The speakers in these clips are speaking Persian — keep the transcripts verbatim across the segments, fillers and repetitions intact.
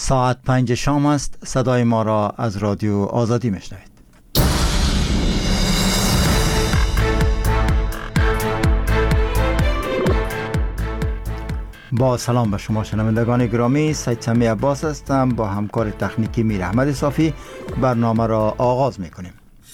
ساعت پنج شام است. صدای ما را از رادیو آزادی میشنوید. با سلام به شما شنوندگان گرامی، سید سمی عباس هستم. با همکار تکنیکی میر احمد صافی برنامه را آغاز میکنیم.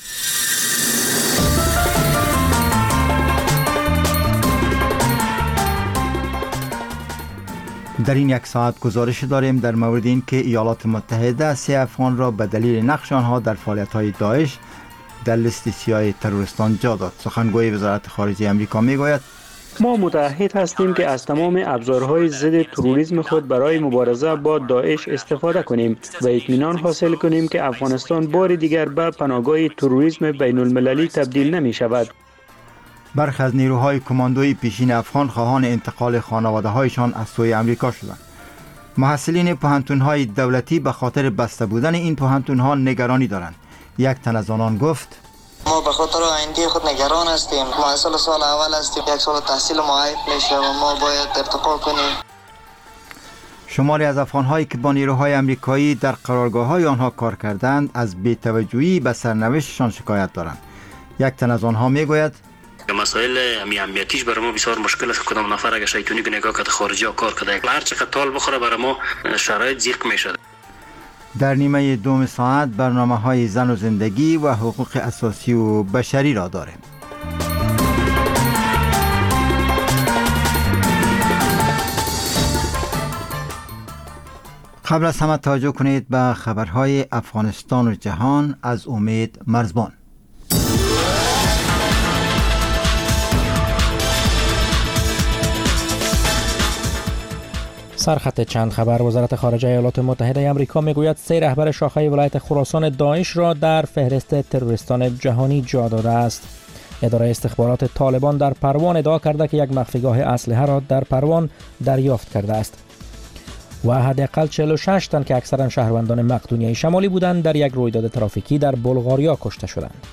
در این یک ساعت گزارش داریم در مورد این که ایالات متحده سه افغان را به دلیل نقش آنها در فعالیت‌های داعش در لیست سیاه تروریستان جا داد. سخنگوی وزارت خارجه آمریکا میگوید ما متعهد هستیم که از تمام ابزارهای ضد تروریسم خود برای مبارزه با داعش استفاده کنیم و اطمینان حاصل کنیم که افغانستان بار دیگر به پناهگاه تروریسم بین المللی تبدیل نمی شود. برخی از نیروهای کماندوی پیشین افغان خواهان انتقال خانواده‌هایشان از سوی آمریکا شدند. محصلین پوهنتون‌های دولتی به خاطر بسته بودن این پوهنتون‌ها نگرانی دارند. یک تن از آنان گفت: ما به خاطر آینده خود نگران هستیم. محصل سال اول هستیم، یک سال تحصیل ما عیب میشه و ما باید ارتقا کنیم. شماری از افغان‌هایی که با نیروهای آمریکایی در قرارگاه‌های آنها کار کردند از بی‌توجهی به سرنوشتشان شکایت دارند. یک تن از آنها میگوید: مسائل امنیتیش برای ما بسیار مشکل است. کدام نفر اگه شیطونی که نگاه کرده خارجی ها کار کرده هر چقدر تال بخوره برای ما شرایط ضیق میشه. در نیمه دوم ساعت برنامه های زن و زندگی و حقوق اساسی و بشری را داریم. قبل از همه توجه کنید به خبرهای افغانستان و جهان از امید مرزبان. سرخط چند خبر. وزارت خارجه ایالات متحده آمریکا میگوید سه رهبر شاخه ولایت خراسان داعش را در فهرست تروریستان جهانی جا داده است. اداره استخبارات طالبان در پروان ادعا کرده که یک مخفیگاه اسلحه را در پروان دریافت کرده است و حداقل چهل و شش تن که اکثرا شهروندان مقدونیه شمالی بودند در یک رویداد ترافیکی در بلغاریا کشته شدند.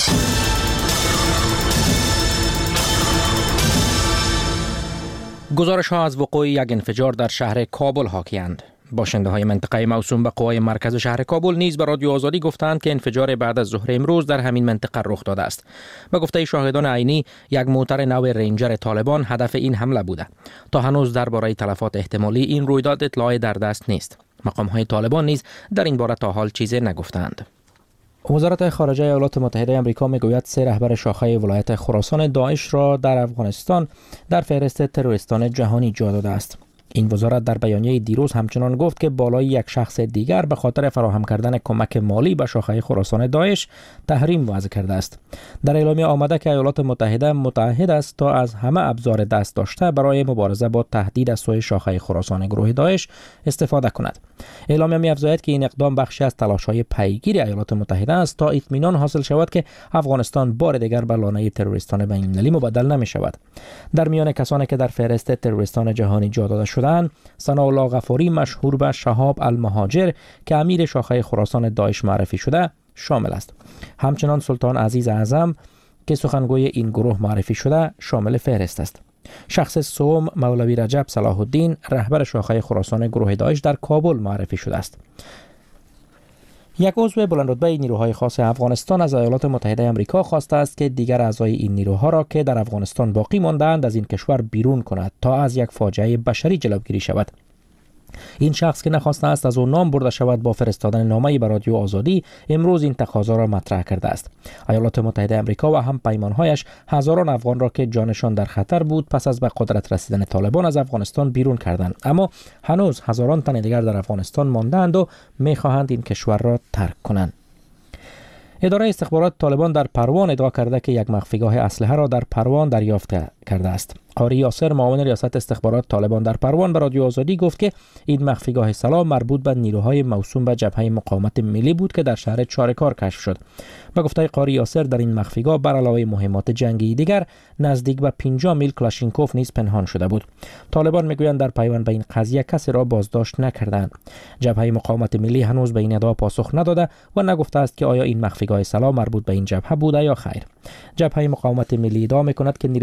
گزارش ها از وقوع یک انفجار در شهر کابل حاکی‌اند. باشنده های منطقه موسوم به قوای مرکز شهر کابل نیز به رادیو آزادی گفتند که انفجار بعد از ظهر امروز در همین منطقه رخ داده است. به گفته شاهدان عینی، یک موتر نو رنجر طالبان هدف این حمله بوده. تا هنوز درباره تلفات احتمالی این رویداد اطلاعی در دست نیست. مقام های طالبان نیز در این باره تا حال چیزی نگفتند. وزارت خارجه ایالات متحده آمریکا میگوید سه رهبر شاخه ولایت خراسان داعش را در افغانستان در فهرست تروریستان جهانی جا داده است. این وزارت در بیانیه دیروز همچنان گفت که بالای یک شخص دیگر به خاطر فراهم کردن کمک مالی به شاخه خراسان داعش تحریم وضع کرده است. در اعلامیه آمده که ایالات متحده متعهد است تا از همه ابزار دست داشته برای مبارزه با تهدید از سوی شاخه خراسان گروه داعش استفاده کند. اعلامیه می‌افزاید که این اقدام بخشی از تلاش‌های پیگیری ایالات متحده است تا اطمینان حاصل شود که افغانستان بار دیگر به لانه تروریستان بین‌المللی مبدل نمی‌شود. در میان کسانی که در فهرست تروریستان جهانی جا داده شدند، ثناءالله غفاری مشهور به شهاب المهاجر که امیر شاخه خراسان داعش معرفی شده شامل است. همچنان سلطان عزیز اعظم که سخنگوی این گروه معرفی شده شامل فهرست است. شخص سوم مولوی رجب صلاح الدین رهبر شاخه خراسان گروه داعش در کابل معرفی شده است. یک عضو بلندرتبه نیروهای خاص افغانستان از ایالات متحده آمریکا خواسته است که دیگر اعضای این نیروها را که در افغانستان باقی مانده‌اند از این کشور بیرون کند تا از یک فاجعه بشری جلوگیری شود. این شخص که نخواسته است از او نام برده شود با فرستادن نامه‌ای به رادیو آزادی امروز این تقاضا را مطرح کرده است. ایالات متحده آمریکا و هم پیمانهایش هزاران افغان را که جانشان در خطر بود پس از به قدرت رسیدن طالبان از افغانستان بیرون کردند، اما هنوز هزاران تن دیگر در افغانستان مانده‌اند و می‌خواهند این کشور را ترک کنند. اداره استخبارات طالبان در پروان ادعا کرده که یک مخفیگاه اسلحه را در پروان دریافت کرده است. قاری یاسر معاون ریاست استخبارات طالبان در پروان به رادیو آزادی گفت که این مخفیگاه سلاح مربوط به نیروهای موسوم به جبهه مقاومت ملی بود که در شهر چارکار کشف شد. به گفته قاری یاسر در این مخفیگاه بر علاوه مهمات جنگی دیگر نزدیک به پنجاه میل کلاشینکوف نیز پنهان شده بود. طالبان میگویند در پیوند به این قضیه کسی را بازداشت نکردند. جبهه مقاومت ملی هنوز به این ادعا پاسخ نداده و نگفته است که آیا این مخفیگاه سلاح مربوط به این جبهه بوده یا خیر. جبهه مقاومت ملی ادعا میکند که نیروهایش در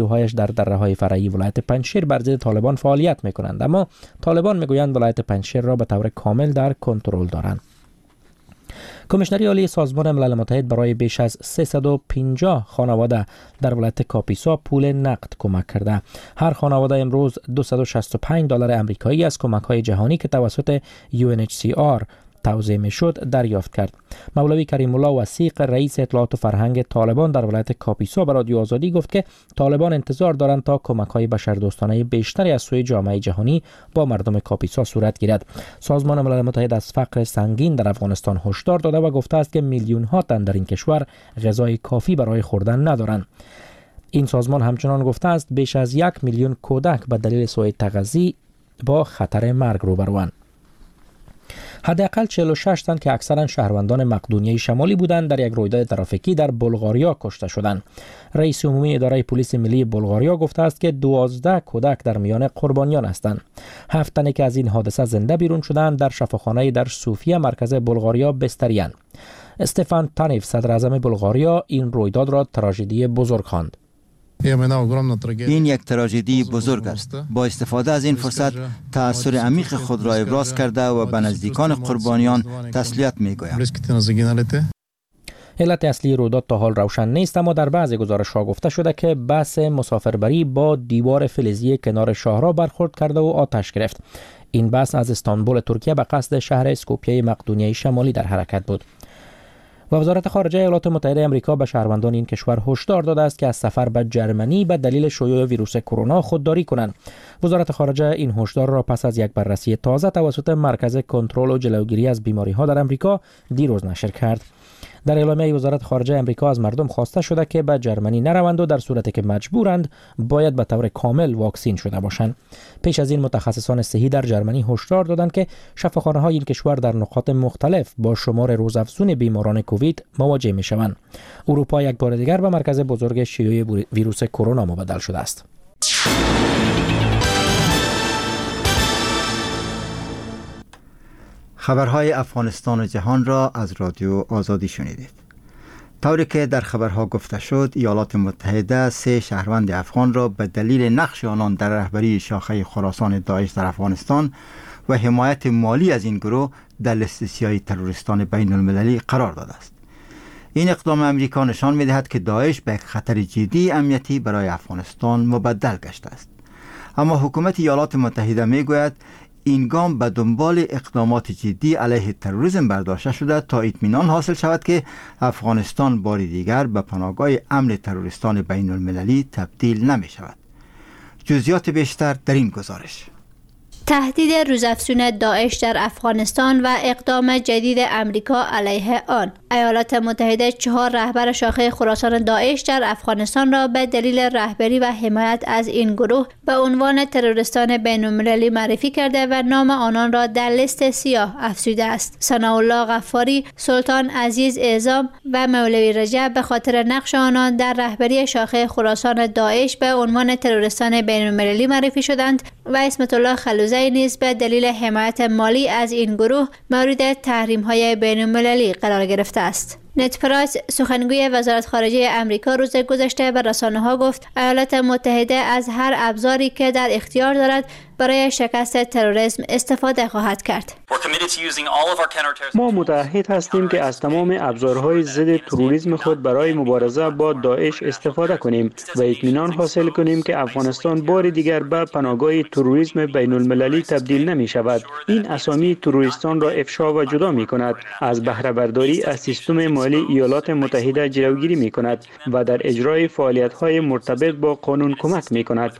دره‌های فرعی ولایت پنجشیر بر ضد طالبان فعالیت می‌کنند، اما طالبان می‌گویند ولایت پنجشیر را به طور کامل در کنترل دارند. کمیشنری عالی سازمان ملل متحد برای بیش از سیصد و پنجاه خانواده در ولایت کاپیسا پول نقد کمک کرده. هر خانواده امروز دویست و شصت و پنج دلار آمریکایی از کمک‌های جهانی که توسط یو ان اچ سی آر توزیع میشد دریافت کرد. مولوی کریم الله وثیق رئیس اطلاعات و فرهنگ طالبان در ولایت کاپیسا به رادیو آزادی گفت که طالبان انتظار دارند تا کمک‌های بشردوستانه بیشتری از سوی جامعه جهانی با مردم کاپیسا صورت گیرد. سازمان ملل متحد از فقر سنگین در افغانستان هشدار داده و گفته است که میلیون ها تن در این کشور غذای کافی برای خوردن ندارند. این سازمان همچنان گفته است بیش از یک میلیون کودک به دلیل سوء تغذیه با خطر مرگ روبروند. حداقل چهل و شش تن که اکثرا شهروندان مقدونیه شمالی بودند در یک رویداد ترافیکی در بلغاریا کشته شدند. رئیس عمومی اداره پلیس ملی بلغاریا گفته است که دوازده کودک در میان قربانیان هستند. هفت تنی که از این حادثه زنده بیرون شدند در شفاخانه در صوفیه مرکز بلغاریا بستری‌اند. استفان تانیف صدر اعظم بلغاریا این رویداد را تراژدی بزرگ خواند. این یک تراژدی بزرگ است. با استفاده از این فرصت تأثیر عمیق خود را ابراز کرده و به نزدیکان قربانیان تسلیت می‌گویم. علت اصلی رویداد تا حال روشن نیست، اما در بعضی گزارش‌ها گفته شده که بس مسافربری با دیوار فلزی کنار شاهراه برخورد کرده و آتش گرفت. این بس از استانبول ترکیه به قصد شهر اسکوپیه مقدونیه شمالی در حرکت بود. و وزارت خارجه ایالات متحده آمریکا به شهروندان این کشور هشدار داده است که از سفر به جرمنی به دلیل شیوع ویروس کرونا خودداری کنند. وزارت خارجه این هشدار را پس از یک بررسی تازه توسط مرکز کنترل و جلوگیری از بیماری‌ها در آمریکا دیروز نشر کرد. در اعلامیه وزارت خارجه آمریکا از مردم خواسته شده که به جرمنی نروند و در صورتی که مجبورند باید به طور کامل واکسین شده باشند. پیش از این متخصصان صحی در جرمنی هشدار دادند که شفاخانه‌های این کشور در نقاط مختلف با شمار روزافزون بیماران کووید مواجه می‌شوند. اروپا یک بار دیگر به مرکز بزرگ شیوع ویروس کرونا مبدل شده است. خبرهای افغانستان و جهان را از رادیو آزادی شنیدید. طوری که در خبرها گفته شد، ایالات متحده سه شهروند افغان را به دلیل نقش آنان در رهبری شاخه خراسان داعش در افغانستان و حمایت مالی از این گروه در لیست سیاه تروریستان بین المللی قرار داده است. این اقدام امریکا نشان می‌دهد که داعش به یک خطر جدی امنیتی برای افغانستان مبدل گشته است. اما حکومت ایالات متحده می‌گوید این گام به دنبال اقدامات جدی علیه تروریسم برداشته شده تا اطمینان حاصل شود که افغانستان بار دیگر به پناهگاه امن تروریستان بین المللی تبدیل نمی شود. جزئیات بیشتر در این گزارش. تهدید روزافزون داعش در افغانستان و اقدام جدید امریکا علیه آن. ایالات متحده چهار رهبر شاخه خراسان داعش در افغانستان را به دلیل رهبری و حمایت از این گروه به عنوان تروریستان بین‌المللی معرفی کرده و نام آنان را در لیست سیاه افزوده است. ثناءالله غفاری، سلطان عزیز اعظام و مولوی رجب به خاطر نقش آنان در رهبری شاخه خراسان داعش به عنوان تروریستان بین‌المللی معرفی شدند و اسمت الله خلوزی نیز به دلیل حمایت مالی از این گروه مورد تحریم‌های بین‌المللی قرار گرفته است. نت پرایس، سخنگوی وزارت خارجه امریکا، روز گذشته به رسانه‌ها گفت ایالات متحده از هر ابزاری که در اختیار دارد برای شکست تروریسم استفاده خواهد کرد. ما متعهد هستیم که از تمام ابزارهای ضد تروریسم خود برای مبارزه با داعش استفاده کنیم و اطمینان حاصل کنیم که افغانستان بار دیگر به پناهگاه تروریسم بین المللی تبدیل نمی شود. این اسامی تروریستان را افشا و جدا می کند، از بهره برداری از سیستم مالی ایالات متحده جلوگیری می کند و در اجرای فعالیت‌های مرتبط با قانون کمک می کند.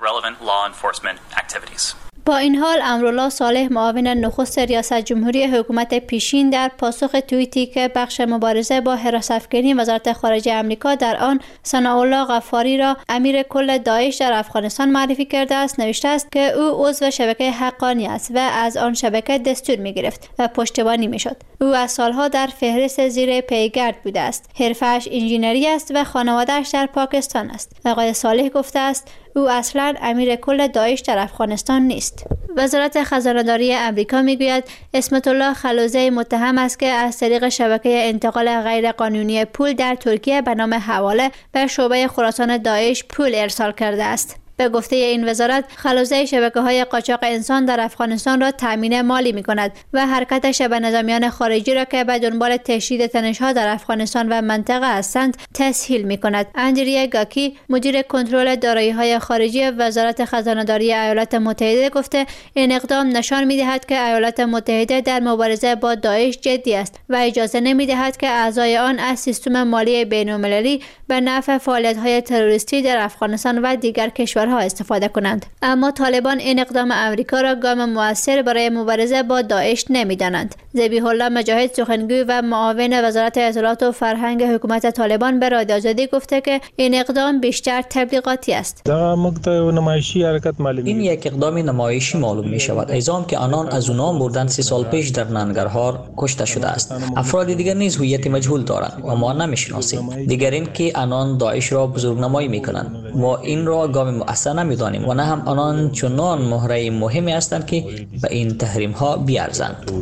با این حال امرالله صالح، معاون نخست ریاست جمهوری حکومت پیشین، در پاسخ توییتی که بخش مبارزه با حراس افکنی وزارت خارجه آمریکا در آن ثناءالله غفاری را امیر کل داعش در افغانستان معرفی کرده است، نوشته است که او عضو شبکه حقانی است و از آن شبکه دستور می گرفت و پشتیبانی می شد. او از سالها در فهرست زیر پیگرد بوده است. حرفه‌اش انجینری است و خانواده‌اش در پاکستان است. آقای صالح گفته است او اصلا امیر کل داعش در افغانستان نیست. وزارت خزانه‌داری امریکا میگوید اسمت الله خلوزی متهم است که از طریق شبکه انتقال غیرقانونی پول در ترکیه به نام حواله به شعبه خراسان داعش پول ارسال کرده است. به گفته این وزارت، خلاصه شبکه‌های قاچاق انسان در افغانستان را تامین مالی می‌کند و حرکت شبه نظامیان خارجی را که به دنبال تشدید تنش‌ها در افغانستان و منطقه هستند تسهیل می‌کند. اندریا گاکی، مدیر کنترل دارایی‌های خارجی وزارت خزانه‌داری ایالات متحده گفته این اقدام نشان می‌دهد که ایالات متحده در مبارزه با داعش جدی است و اجازه نمی‌دهد که اعضای آن از سیستم مالی بین‌المللی به نفع فعالیت‌های تروریستی در افغانستان و دیگر کشورها استفاده کنند. اما طالبان این اقدام امریکا را گام مؤثر برای مبارزه با داعش نمی‌دانند. ذبیح الله مجاهد، سخنگوی و معاون وزارت اطلاعات و فرهنگ حکومت طالبان به رادیو آزادی گفته که این اقدام بیشتر تبلیغاتی است. این یک اقدام نمایشی معلوم می شود. ایزام که آنان از اونام بردن سی سال پیش در ننگرهار کشته شده است. افراد دیگر نیز هویت مجهول دارند و ما نمی‌شناسیم. دیگر این که آنان داعش را بزرگنمایی می‌کنند. ما این را گام مؤثر نمی‌دانیم و نه هم آنان چنان مهره مهمی هستند که به این تحریم‌ها بیارزند.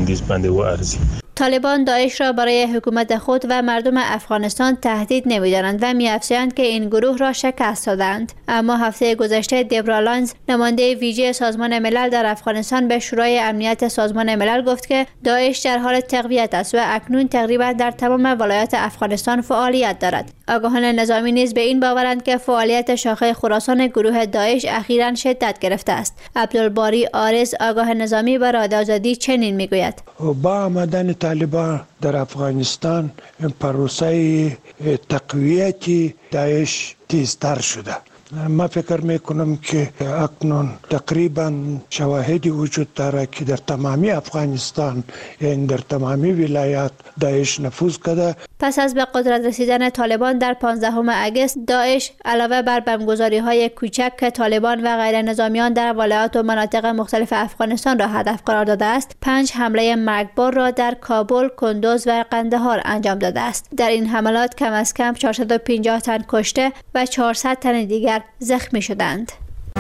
طالبان داعش را برای حکومت خود و مردم افغانستان تهدید نمی‌دانند و می‌افزایند که این گروه را شکست دادند. اما هفته گذشته دبرا لانز، نماینده ویژه سازمان ملل در افغانستان، به شورای امنیت سازمان ملل گفت که داعش در حال تقویت است و اکنون تقریبا در تمام ولایات افغانستان فعالیت دارد. آگاهان نظامی نیز به این باورند که فعالیت شاخه خراسان گروه داعش اخیراً شدت گرفته است. عبدالباری آرز، آگاه نظامی، به رادیو آزادی چنین میگوید: با آمدن طالبان در افغانستان پروسه تقویت داعش تیزتر شده. ما فکر میکنم که اکنون تقریبا شواهدی وجود دارد که در تمامی افغانستان یعنی در تمامی ولایات داعش نفوذ کرده. پس از به قدرت رسیدن طالبان در پانزدهم اگست، داعش علاوه بر بمبگذاری‌های کوچک که طالبان و غیر نظامیان در ولایات و مناطق مختلف افغانستان را هدف قرار داده است، پنج حمله مرگبار را در کابل، کندوز و قندهار انجام داده است. در این حملات کم از کم چهارصد و پنجاه تن کشته و چهارصد تن دیگر زخمی شدند.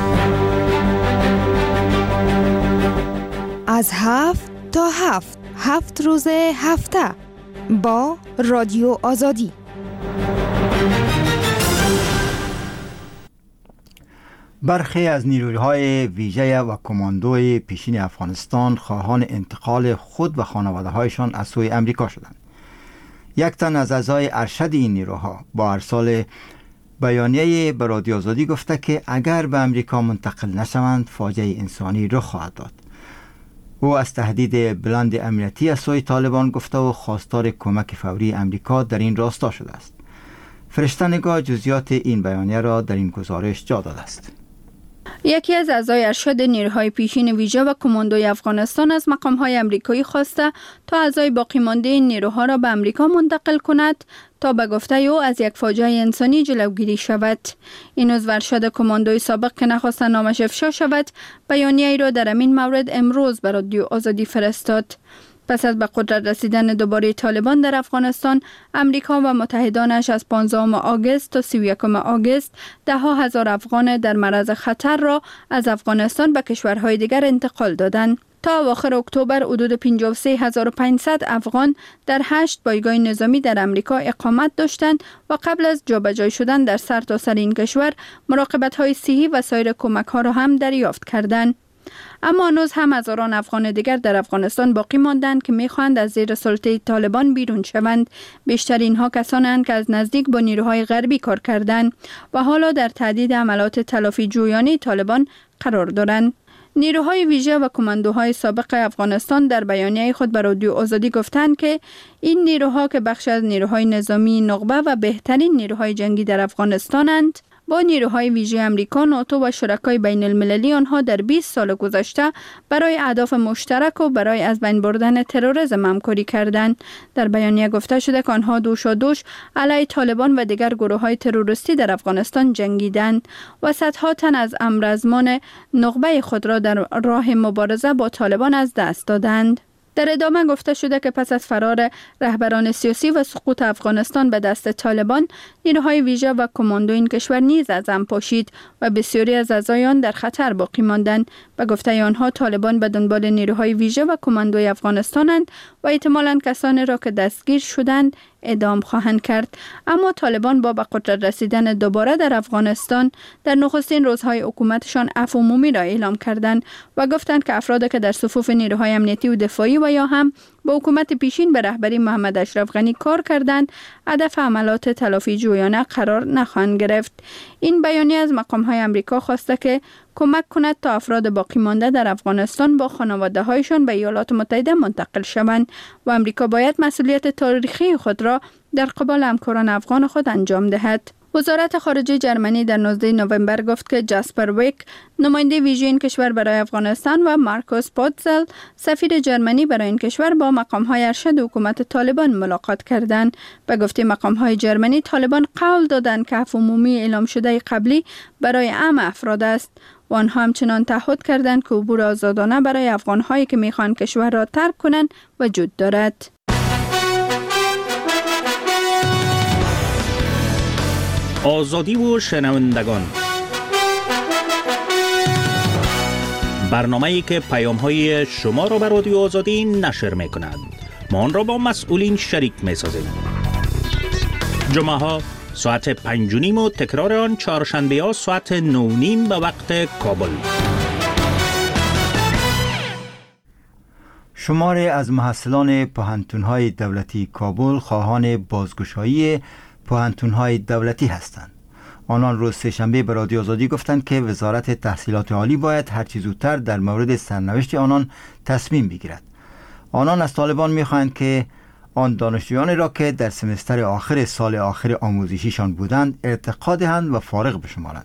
از هفت تا هفت هفت روز هفته با رادیو آزادی. برخی از نیروهای ویژه و کماندوی پیشین افغانستان خواهان انتقال خود و خانواده‌هایشان از سوی امریکا شدند. یک تن از اعضای ارشد این نیروها با ارسال بیانیه به رادیو آزادی گفته که اگر به امریکا منتقل نشوند فاجعه انسانی رخ خواهد داد. او از تهدید بلند امنیتی از سوی طالبان گفته و خواستار کمک فوری امریکا در این راستا شده است. فرشته نگاه جزئیات این بیانیه را در این گزارش جا داده است. یکی از اعضای ارشد نیروهای پیشین ویژه و کماندوی افغانستان از مقام‌های آمریکایی خواسته تا اعضای باقی مانده این نیروها را به امریکا منتقل کند تا به گفته او از یک فاجعه انسانی جلوگیری شود. این عضو ارشد کماندوی سابق که نخواست نامش افشا شود، بیانیه ای را در این مورد امروز به رادیو آزادی فرستاد. پس از به قدرت رسیدن دوباره طالبان در افغانستان، امریکا و متحدانش از پانزدهم آگوست تا سی و یکم آگوست ده ها هزار افغان در معرض خطر را از افغانستان به کشورهای دیگر انتقال دادند. تا اواخر اکتبر حدود پنجاه و سه هزار و پانصد افغان در هشت پایگاه نظامی در امریکا اقامت داشتند و قبل از جابجایی شدن در سرتاسر این کشور مراقبت‌های صحی و سایر کمک‌ها را هم دریافت کردند. اما هنوز هم هزاران افغان دیگر در افغانستان باقی ماندند که می‌خواهند از زیر سلطه طالبان بیرون شوند. بیشتر اینها کسانند که از نزدیک با نیروهای غربی کار کردند و حالا در تهدید عملات تلافی جویانه طالبان قرار دارند. نیروهای ویژه و کماندوهای سابق افغانستان در بیانیه خود به رادیو آزادی گفتند که این نیروها که بخش از نیروهای نظامی نخبه و بهترین نیروهای جنگی در افغانستانند، با نیروهای ویژه امریکا، ناتو و شرکای بین المللی آنها در بیست سال گذشته برای اهداف مشترک و برای از بین بردن تروریسم همکاری کردند. در بیانیه گفته شده که آنها دوشادوش علیه طالبان و دیگر گروه‌های تروریستی در افغانستان جنگیدند و صدها تن از امرزمان نخبه خود را در راه مبارزه با طالبان از دست دادند. در ادامه گفته شده که پس از فرار رهبران سیاسی و سقوط افغانستان به دست طالبان، نیروهای ویژه و کماندو این کشور نیز از هم پاشید و بسیاری از اعضای آن در خطر باقی ماندند. به گفته آنها طالبان به دنبال نیروهای ویژه و کماندوی افغانستانند و احتمالاً کسانی را که دستگیر شدند اعدام خواهند کرد. اما طالبان با به قدرت رسیدن دوباره در افغانستان در نخستین روزهای حکومتشان عفو عمومی را اعلام کردند و گفتند که افرادی که در صفوف نیروهای امنیتی و دفاعی و یا هم با حکومت پیشین به رهبری محمد اشرف غنی کار کردند هدف عملات تلافی جویانه قرار نخواهند گرفت. این بیانیه از مقام‌های آمریکا خواسته که کمک کند تا افراد باقی مانده در افغانستان با خانواده‌هایشان به ایالات متحده منتقل شوند و آمریکا باید مسئولیت تاریخی خود را در قبال همکاران افغان خود انجام دهد. وزارت خارجه جرمنی در نوزدهم نوامبر گفت که جاسپر ویک نماینده ویژه این کشور برای افغانستان و مارکوس پوتزل سفیر جرمنی برای این کشور با مقام‌های ارشد حکومت طالبان ملاقات کردند. به گفته مقام‌های جرمنی طالبان قول دادند که عفو عمومی اعلام شده قبلی برای عام افراد است و آنها همچنان تعهد کردند که عبور آزادانه برای افغان‌هایی که می‌خواهند کشور را ترک کنند وجود دارد. آزادی و شنوندگان، برنامه‌ای که پیام‌های شما را به رادیو آزادی نشر می‌کند. ما آن را با مسئولین شریک می‌سازیم. جمعه‌ها ساعت پنج و نیم و تکرار آن چهارشنبه‌ها ساعت نه و نیم به وقت کابل. شماری از محصلان پوهنتون‌های دولتی کابل خواهان بازگشایی پوهنتون‌های دولتی هستند. آنان روز سه‌شنبه به رادیو آزادی گفتند که وزارت تحصیلات عالی باید هرچه زودتر در مورد سرنوشت آنان تصمیم بگیرد. آنان از طالبان می‌خواهند که آن دانشجویانی را که در سمستر آخر سال آخر آموزشیشان بودند ارتقا دهند و فارغ بشمارند.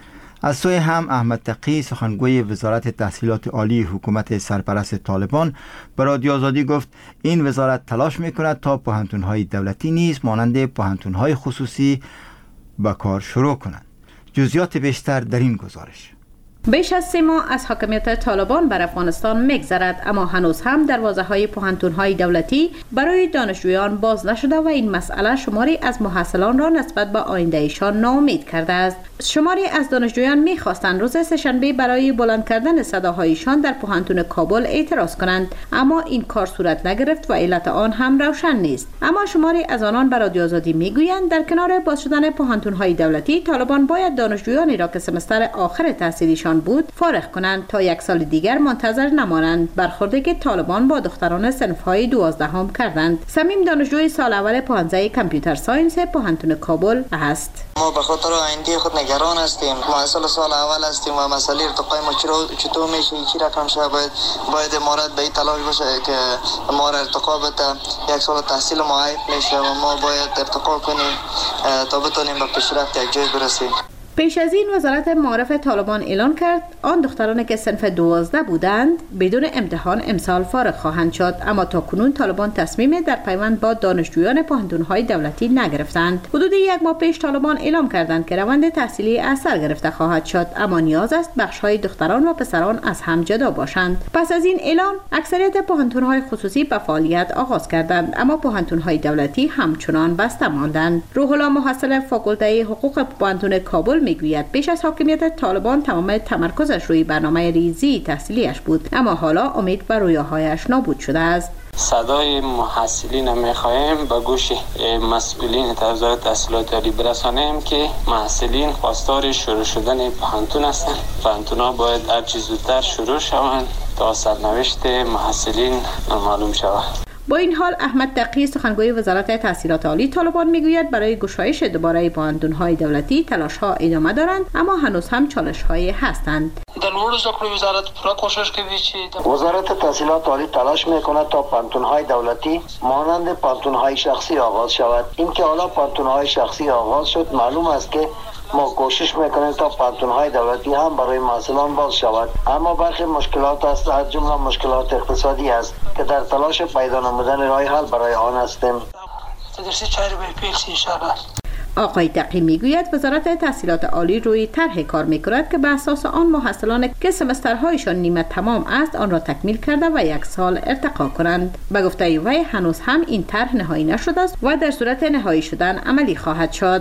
از سوی هم احمد تقی سخنگوی وزارت تحصیلات عالی حکومت سرپرست طالبان به رادیو آزادی گفت این وزارت تلاش می‌کند تا پوهنتون‌های دولتی نیز مانند پوهنتون‌های خصوصی به کار شروع کنند. جزئیات بیشتر در این گزارش. بیش از سه ماه از حاکمیت طالبان بر افغانستان می‌گذرد، اما هنوز هم دروازه‌های پوهنتون‌های دولتی برای دانشجویان باز نشده و این مسئله شماری از محصلان را نسبت به آینده‌شان ناامید کرده است. شماری از دانشجویان می‌خواستند روز سه‌شنبه برای بلند کردن صداهایشان در پوهنتون کابل اعتراض کنند، اما این کار صورت نگرفت و علت آن هم روشن نیست. اما شماری از آنان به رادیو آزادی می‌گویند در کنار باز شدن پوهنتون‌های دولتی، طالبان باید دانشجویانی را که سمستر آخر تحصیلیشان بود فارغ کنند تا یک سال دیگر منتظر نمانند، برخوردی که طالبان با دختران صنف‌های دوازدهم کردند. صمیم دانشجوی سال اول پانزده کامپیوتر ساینس پوهنتون کابل است. ما به خاطر آینده خود نگران هستیم. محصل سال اول هستیم و مسئله ارتقای ما چطور میشه، چی رقم شه، باید باید امارت به این تلاش باشه که ما را ارتقا بده. یک سال تحصیل ما عیب میشه و ما باید ارتقا کنیم تا بتونیم به پیشرفت یک جای برسیم. پیش از این وزارت معارف طالبان اعلان کرد آن دخترانی که صنف دوازده بودند بدون امتحان امسال فارغ خواهند شد، اما تا کنون طالبان تصمیم در پیوند با دانشجویان پوهنتون‌های دولتی نگرفتند. حدود یک ماه پیش طالبان اعلام کردند که روند تحصیلی از سر گرفته خواهد شد، اما نیاز است بخش‌های دختران و پسران از هم جدا باشند. پس از این اعلان اکثریت پوهنتون‌های خصوصی به فعالیت آغاز کردند، اما پوهنتون‌های دولتی همچنان بسته ماندند. روح الله محصل فاکولته حقوق پوهنتون کابل میگوید پیش از حاکمیت طالبان تمام تمرکزش روی برنامه ریزی تحصیلیش بود، اما حالا امید بر رویاهایش نابود شده است. صدای محصلین میخواهیم به گوش مسئولین وزارت تحصیلات عالی برسانیم که محصلین خواستار شروع شدن پوهنتون هستند. پوهنتون‌ها باید هر چه زودتر شروع شوند تا سرنوشت محصلین معلوم شود. با این حال احمد تقی سخنگوی وزارت تحصیلات عالی طالبان میگوید برای گشایش دوباره پوهنتون‌های دولتی تلاش‌ها ادامه دارند، اما هنوز هم چالش‌هایی هستند. در لوړو زده کړو وزارت پوره کوشش کوي چې وزارت تحصیلات عالی تلاش میکند تا پوهنتون‌های دولتی مانند پوهنتون‌های شخصی آغاز شود. اینکه حالا پوهنتون‌های شخصی آغاز شد معلوم است که ما کوشش میکنیم تا پوهنتون‌های دولتی هم برای محصلان باز شود، اما برخی مشکلات است، از جمله مشکلات اقتصادی است که در تلاش پیدا نمودن راه حل برای آن هستیم. تدریسی چهره به پیل سی انشاءالله. آقای تقی میگوید وزارت تحصیلات عالی روی طرح کار میکند که به اساس آن محصلان که سمسترهایشان نیمه تمام است آن را تکمیل کرده و یک سال ارتقا کنند. به گفته وی هنوز هم این طرح نهایی نشده است و در صورت نهایی شدن عملی خواهد شد.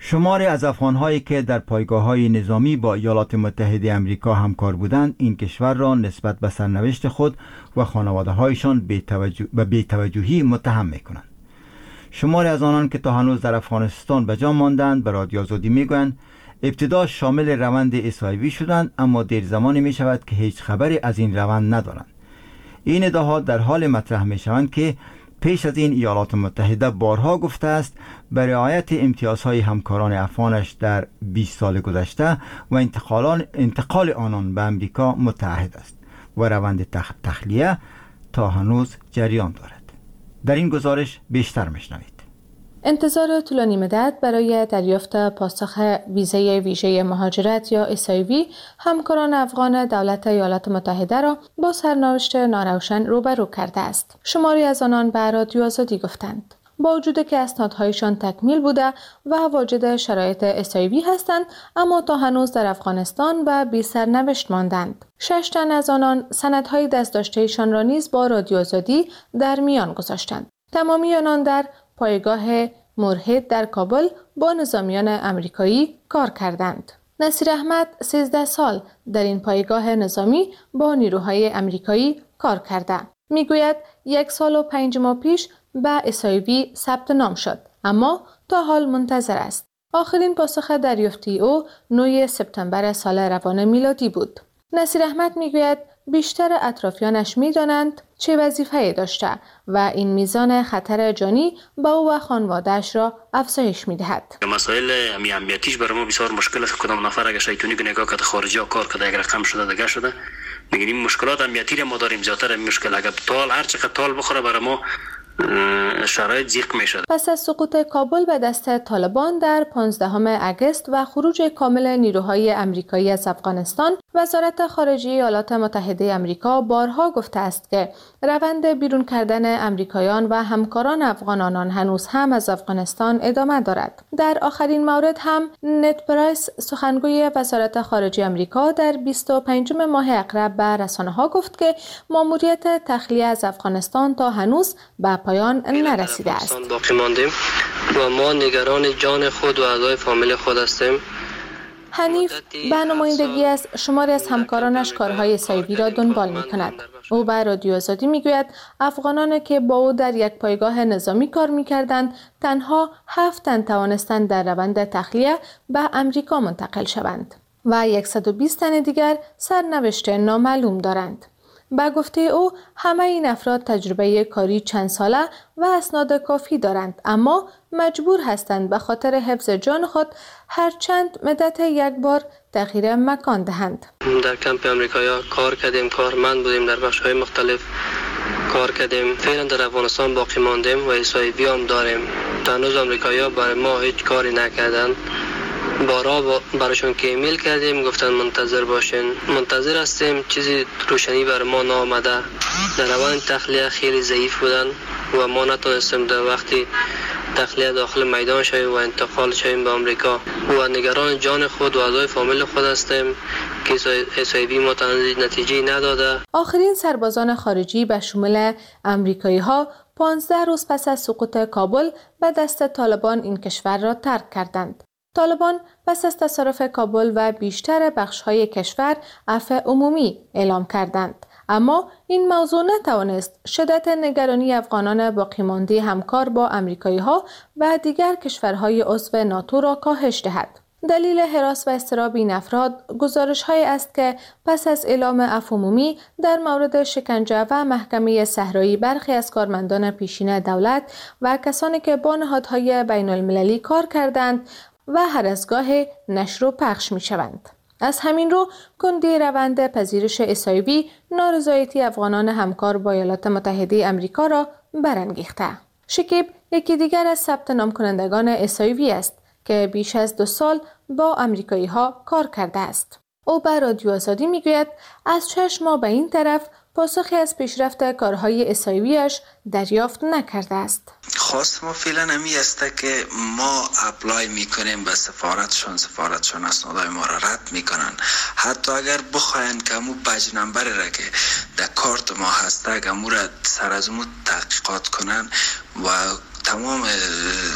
شماری از افغان‌هایی که در پایگاه‌های نظامی با ایالات متحده آمریکا همکار بودند این کشور را نسبت به سرنوشت خود و خانواده‌هایشان به بی‌توجهی متهم می‌کنند. شماری از آنان که تا هنوز در افغانستان به جا ماندند به رادیو آزادی میگویند ابتدا شامل روند اس آی وی شدند، اما دیر زمانی می شود که هیچ خبری از این روند ندارند. این ادعاها در حال مطرح می شوند که پیش از این ایالات متحده بارها گفته است به رعایت امتیازهای همکاران افغانش در بیست سال گذشته و انتقالان انتقال آنان به امریکا متعهد است و روند تخ... تخلیه تا هنوز جریان دارد. در این گزارش بیشتر میشنوید. انتظار طولانی مدت برای دریافت پاسخ ویزای ویژه مهاجرت یا اس آی وی همکاران افغان دولت ایالات متحده را با سرنوشت ناروشن روبرو کرده است. شماری از آنان به رادیو آزادی گفتند با وجود که اسنادهایشان تکمیل بوده و واجد شرایط اس آی وی هستند، اما تا هنوز در افغانستان و بی سرنوشت ماندند. شش تن از آنان سندهای دستداشته‌ایشان را نیز با رادیو آزادی در میان گذاشتند. تمامی آنان در پایگاه مرهد در کابل با نظامیان امریکایی کار کردند. نصیر احمد سیزده سال در این پایگاه نظامی با نیروهای امریکایی کار کرده. میگوید یک سال و پنج ماه پیش به اس آی وی ثبت نام شد، اما تا حال منتظر است. آخرین پاسخ دریافتی او نه سپتامبر سال روان میلادی بود. نصیر احمد میگوید بیشتر اطرافیانش میدانند چه وظیفه‌ای داشته و این میزان خطر جانی با او و خانواده‌اش را افزایش می‌دهد. مسائل امنیتیش برای ما بسیار مشکل است. کدام نفر اگه شیطونی نگاه کرده خارجی کار کرده اگر رقم شده دیگه شده میگیم این مشکلات امنیتی را ما داریم. زیاتر مشکل اگه تال هر چقدر تال بخوره برای ما شرایط زیق میشد. پس از سقوط کابل به دست طالبان در پانزدهم اگست و خروج کامل نیروهای امریکایی از افغانستان، وزارت خارجه ایالات متحده آمریکا بارها گفته است که روند بیرون کردن امریکایان و همکاران افغان آنان هنوز هم از افغانستان ادامه دارد. در آخرین مورد هم نت پرایس سخنگوی وزارت خارجه آمریکا در بیست و پنجم ماه اقرب به رسانه‌ها گفت که ماموریت تخلیه از افغانستان تا هنوز به پایان نرسیده است. باقی ماندیم و ما نگران جان خود و اعضای فامیل خود هستیم. حنیف به نمایندگی از شماری از همکارانش کارهای اس آی وی را دنبال می کند. او به رادیو آزادی می گوید افغانانی که با او در یک پایگاه نظامی کار می کردند تنها هفت تن توانستند در روند تخلیه به امریکا منتقل شوند و صد و بیست تن دیگر سرنوشت نامعلوم دارند. به گفته او همه این افراد تجربه کاری چند ساله و اسناد کافی دارند، اما مجبور هستند به خاطر حفظ جان خود هر چند مدت یک بار تغییر مکان دهند. در کمپ امریکایی کار کردیم، کارمند بودیم، در بخش‌های مختلف کار کردیم. فعلا در افغانستان باقی ماندیم و اس آی وی هم داریم. هنوز امریکایی‌ها برای ما هیچ کاری نکردند. بارا براشون که ایمیل کردیم گفتن منتظر باشین. منتظر هستیم، چیزی روشنی بر ما نامده. در روند تخلیه خیلی ضعیف بودن و ما نتونستیم در وقتی تخلیه داخل میدان شویم و انتقال شویم به آمریکا و نگران جان خود و اعضای فامیل خود هستیم که اس آی وی ما نتیجه نداده. آخرین سربازان خارجی به شمول امریکایی ها پانزده روز پس از سقوط کابل به دست طالبان این کشور را ترک کردند. طالبان پس از تصرف کابل و بیشتر بخش‌های کشور عفو عمومی اعلام کردند، اما این موضوع نتوانست شدت نگرانی افغانان باقی مانده همکار با امریکایی‌ها و دیگر کشورهای عضو ناتو را کاهش دهد. دلیل هراس و اضطراب این افراد گزارش‌هایی است که پس از اعلام عفو عمومی در مورد شکنجه و محکمه صحرایی برخی از کارمندان پیشین دولت و کسانی که با نهادهای بین‌المللی کار کردند و هر از گاه نشر و پخش می شوند. از همین رو کندی روند پذیرش اس آی وی نارضایتی افغانان همکار با ایالات متحده آمریکا را برانگیخته. شکیب یکی دیگر از ثبت نام کنندگان اس آی وی است که بیش از دو سال با امریکایی ها کار کرده است. او به رادیو آزادی می گوید از شش ماه به این طرف پاسخی از پیشرفت کارهای اس آی وی‌اش دریافت نکرده است. خواست ما فعلا همی است که ما اپلای میکنیم به سفارتشون، سفارتشون اسنادهای ما را رد میکنن. حتی اگر بخواین که مو بج نمبر را که در کارت ما هسته اگر مو را سر از مو تحقیقات کنن و تمام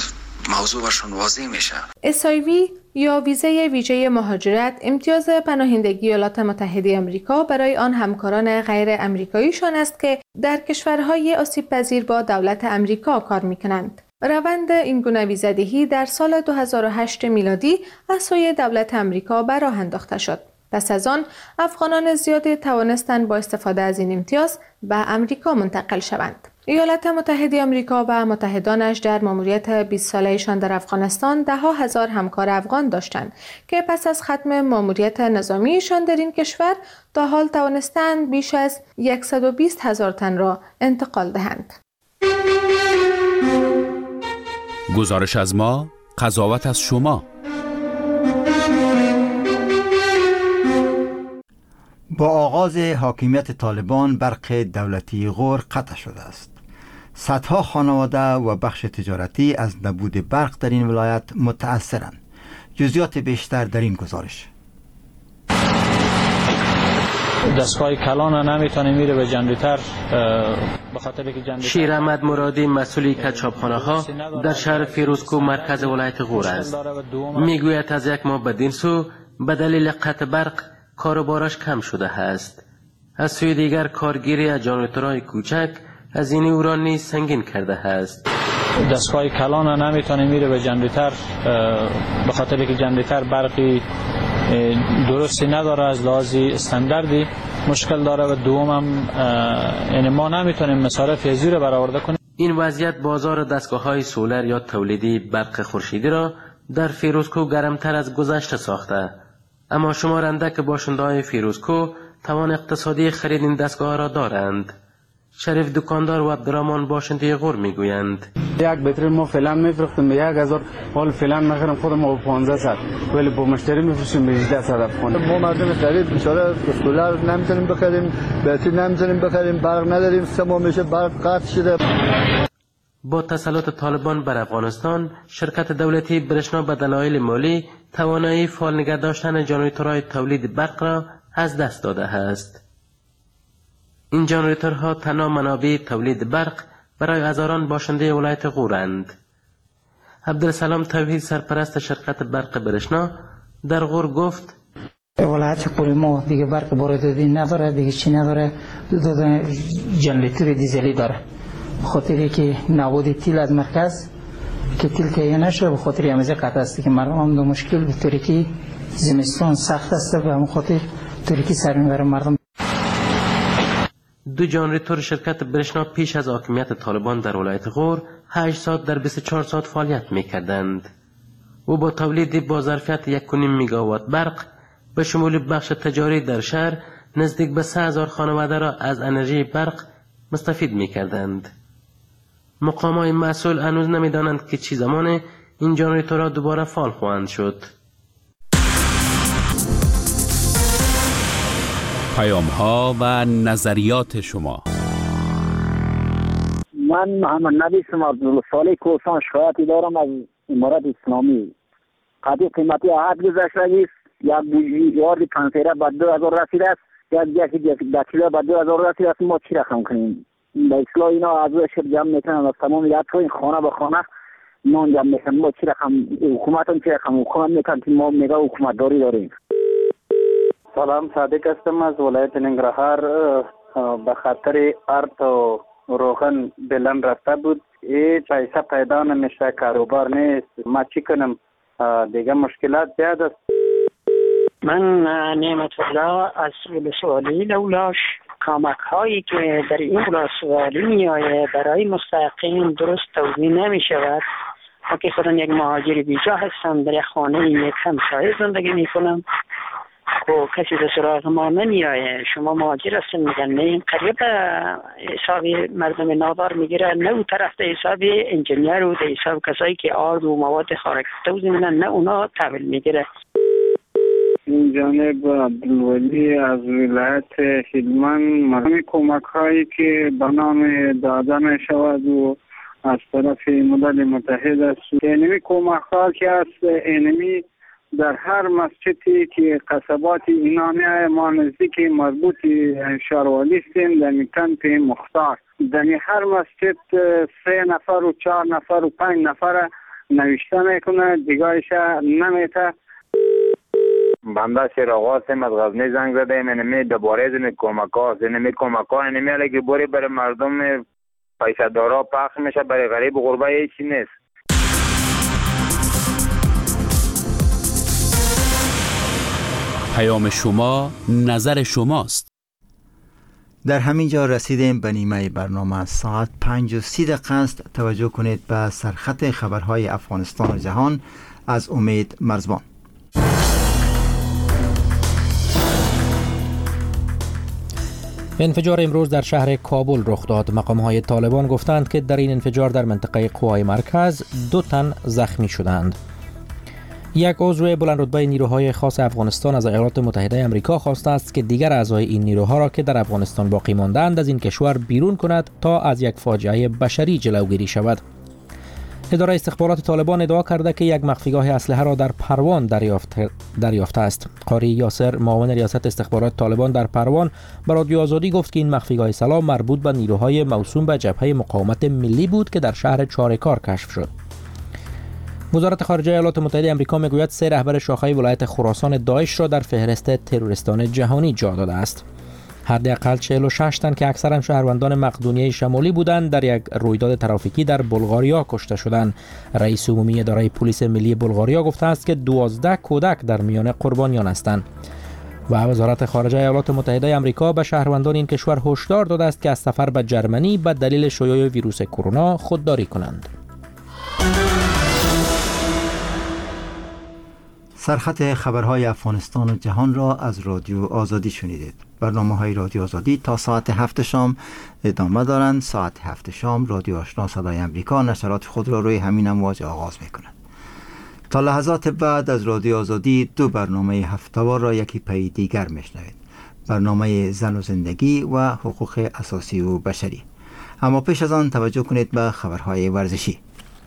موضوع برشون واضح میشه. اس آی وی یا ویزه ویژه مهاجرت امتیاز پناهندگی ایالات متحده آمریکا برای آن همکاران غیر آمریکاییشان است که در کشورهای آسیب پذیر با دولت آمریکا کار می‌کنند. روند این گونه ویزه‌دهی در سال دو هزار و هشت میلادی از سوی دولت آمریکا به راه انداخته شد. پس از آن افغانان زیادی توانستند با استفاده از این امتیاز به آمریکا منتقل شوند. ایالات متحده آمریکا و متحدانش در ماموریت بیست ساله‌شان در افغانستان ده ها هزار همکار افغان داشتند که پس از ختم ماموریت نظامیشان در این کشور تا حال توانستند بیش از صد و بیست هزار تن را انتقال دهند. گزارش از ما، قضاوت از شما. با آغاز حاکمیت طالبان برق دولتی غور قطع شده است. صدها خانواده و بخش تجارتی از نبود برق در این ولایت متأثرند. جزئیات بیشتر در این گزارش. دستگاه کلان نمیتونه میره به جنریتر به خاطر که جنریتر شیر احمد مرادی مسئولی کچاپخانه ها در شهر فیروزکو مرکز ولایت غور است. میگوید از یک ماه بدین سو به دلیل قطع برق کاروبارش کم شده است. از سوی دیگر کارگیری از جنریتورهای کوچک از این او را نیز سنگین کرده است. دستگاه کلان نمیتونه میره به جنریتر به خاطر که جنریتر برقی درستی نداره، از لحاظ استانداردی مشکل داره و دوم هم یعنی ما نمیتونیم مصارف ریزی رو برآورده کنیم. این وضعیت بازار دستگاه‌های سولر یا تولیدی برق خورشیدی را در فیروزکو گرمتر از گذشته ساخته. اما شمارنده که باشنده‌های فیروزکو توان اقتصادی خرید این دستگاه را دارند. شریف دکاندار و عبدالرحمن باشنده غور میگویند یک بطری ما فعلا میفروختیم به یک هزار، حال فعلا میخرم خودم ما به پانزده صد، ولی با مشتری میفروشیم به هجده صد افغان. ما مردم خرید بیچاره سولر نمیتونیم بخریم، بطری نمیتونیم بخریم، برق نداریم، سه ماه میشه برق قطع شده. با تسلط طالبان بر افغانستان، شرکت دولتی برشنا به دلایل مالی توانایی فعال نگه داشتن جنریتورهای تولید برق را از دست داده است. این جنریتورها تنها منابع تولید برق برای هزاران باشنده ولایت غورند. عبدالسلام توحید سرپرست شرکت برق برشنا در غور گفت ولایت غور ما دیگه برق وارداتی نداره، دیگه چی نداره، دو تا جنریتور دیزلی داره. خاطری که نبود تیل از مرکز که تیل که نشه، به خاطر همزه قطع است که مردم هم دو مشکل به طوری که زمستان سخت است و همون خاطر طوری که سر میبره مردم. دو جنریتور شرکت برشنا پیش از حاکمیت طالبان در ولایت غور هشت ساعت در بیست و چهار ساعت فعالیت میکردند و با تولید با ظرفیت یک و نیم میگاوات برق به شمول بخش تجاری در شهر نزدیک به سه هزار خانواده را از انرژی برق مستفید میکردند. مقامات مسئول هنوز نمیدانند که چی زمان این جنریتورها دوباره فعال خواهند شد. پیام ها و نظریات شما. من محمد نبی اسم عبدالصالح کوسان شکایتی دارم از امارت اسلامی. قدی قیمتی حد گذشته است. یک یارد پنسیره به دو هزار رسیده است. یک یک دکیله به دو هزار رسیده است. ما چی رقم کنیم؟ به اصلاح اینا از شب جمع میکنن از تمام یک این خانه به خانه نان جمع میکنن. ما چی رقم حکومت هم چی رقم حکومت میکنن که ما میگه حکومت داری داریم. سلام، صادق هستم از ولایت ننگرهار. به خاطر ارت و روغن بلن رفته بود، این پیسه پیدا نمیشه، کاروبار نیست، ما چی کنم؟ دیگه مشکلات زیاد است. من نعمت الله از ولسوالی لولاش. کمک هایی که در این ولسوالی می آید برای مستحقین درست توزیع نمی شود. ما که خودم یک مهاجر بیجا هستم، در یک خانه یک همسایه زندگی می کنم و کسی به سراغ ما نمی آید. شما مهاجر هستن میگن نه، این قریب حساب مردم نادار میگیره، نه اون طرف ده حساب انجینیر و ده حساب کسایی که آرد و مواد خارق توزیع میدن، نه اونا تحویل میگیره. این جانب عبدالولی از ولایت هلمند. مردم کمک هایی که به نام داده می شود و از طرف ملل متحد است، اینمی کمک ها که است، اینمی در هر مسجدی که قصبات اینانه ما نزدیک مربوط شاروالی هستیم، در کمپ مختار، در هر مسجد سه نفر و چهار نفر و پنج نفر نوشته میکنه دیگاهش نمیته. بنده شیر آقا هستیم از غزنی زنگ زده ایم. اینمی دوباره از این کمک ها هست. اینمی کمک ها اینمی علی که بوری برای مردم پیسه دارا پخش میشه، برای غریب غربه هیچی نیست. پیام شما نظر شماست. در همین جا رسیدیم به نیمه برنامه. ساعت پنج و سی دقیقه است. توجه کنید به سرخط خبرهای افغانستان و جهان از امید مرزبان. انفجار امروز در شهر کابل رخ داد. مقام‌های طالبان گفتند که در این انفجار در منطقه قوای مرکز دو تن زخمی شدند. یک عضو بلندرتبه نیروهای خاص افغانستان از ایالات متحده آمریکا خواسته است که دیگر اعضای این نیروها را که در افغانستان باقی ماندند از این کشور بیرون کند تا از یک فاجعه بشری جلوگیری شود. اداره استخبارات طالبان ادعا کرده که یک مخفیگاه اسلحه را در پروان دریافت دریافته است. قاری یاسر، معاون ریاست استخبارات طالبان در پروان، به رادیو آزادی گفت که این مخفیگاه سلاح مربوط به نیروهای موسوم به جبهه مقاومت ملی بود که در شهر چارکار کشف شد. وزارت خارجه ایالات متحده آمریکا میگوید سه رهبر شاخه ولایت خراسان داعش را در فهرست تروریستان جهانی جا داده است. حداقل چهل و شش تن که اکثرا شهروندان مقدونیه شمالی بودند در یک رویداد ترافیکی در بلغاریا کشته شدند. رئیس عمومی اداره پلیس ملی بلغاریا گفته است که دوازده کودک در میان قربانیان هستند. و وزارت خارجه ایالات متحده آمریکا به شهروندان این کشور هشدار داده است که از سفر به جرمنی به دلیل شیوع ویروس کرونا خودداری کنند. سرخط خبرهای افغانستان و جهان را از رادیو آزادی شنیدید. برنامه های رادیو آزادی تا ساعت هفت شام ادامه دارند. ساعت هفت شام رادیو آشنا صدای امریکا نشرات خود را روی همین امواج آغاز می کند. تا لحظات بعد از رادیو آزادی دو برنامه هفته‌وار را یکی پی دیگر می شنوید. برنامه زن و زندگی و حقوق اساسی و بشری. اما پیش از آن توجه کنید به خبرهای ورزشی.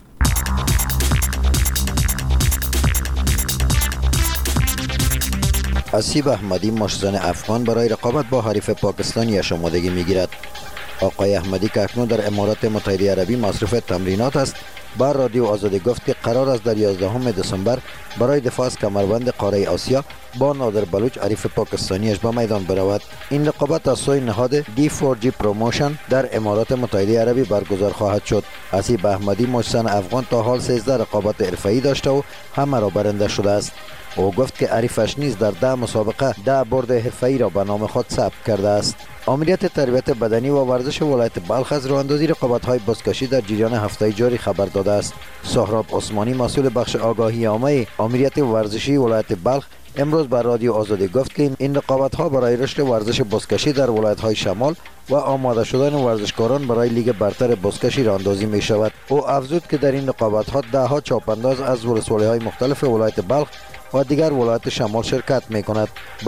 اسیب احمدی مشتزن افغان برای رقابت با حریف پاکستانی آمادگی میگیرد. آقای احمدی که اکنون در امارات متحده عربی مصروف تمرینات است، بر رادیو آزادی گفت که قرار است در یازدهم دسامبر برای دفاع از کمربند قاره آسیا با نادر بلوچ حریف پاکستانیش به میدان برود. این رقابت از سوی نهاد دی فور جی پروموشن در امارات متحده عربی برگزار خواهد شد. اسیب احمدی مشتزن افغان تا حال سیزده رقابت حرفه‌ای داشته و همه را برنده شده است. او گفت که حریفش نیز در ده مسابقه ده برد حرفه‌ای را به نام خود ثبت کرده است. آمریت تربیت بدنی و ورزش ولایت بلخ از راهاندازی رقابت‌های بزکشی در جریان هفته جاری خبر داده است. سهراب عثمانی مسئول بخش آگاهی عامه آمریت ورزشی ولایت بلخ امروز بر رادیو آزادی گفت که این رقابت‌ها برای رشد ورزش بزکشی در ولایت‌های شمال و آماده شدن ورزشکاران برای لیگ برتر بزکشی راهاندازی می‌شود. او افزود که در این رقابت‌ها ده‌ها چاپانداز از ولسوالی‌های مختلف ولایت بلخ و دیگر ولایت شمال شرکت می‌کند.